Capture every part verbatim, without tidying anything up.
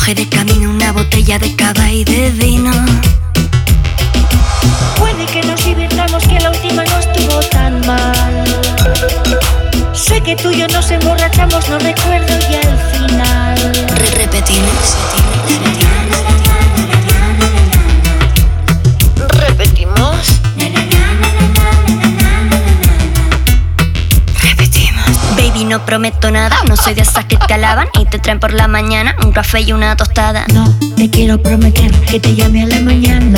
coge de camino una botella de cava y de vino. Puede que nos divirtamos, que la última no estuvo tan mal. Sé que tú y yo nos emborrachamos, no recuerdo ya el final. Re repetimos, repetimos. Repetimos. Baby, no prometo nada, no soy de esas que te alaban y te traen por la mañana un café y una tostada. No, te quiero prometer que te llame a la mañana.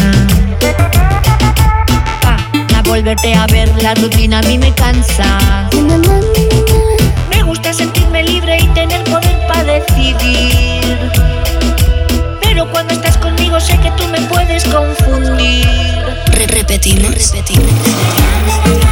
Para volverte a ver, la rutina a mí me cansa. Me gusta sentirme libre y tener poder para decidir. Pero cuando estás conmigo sé que tú me puedes confundir. Re repetimos, repetimos.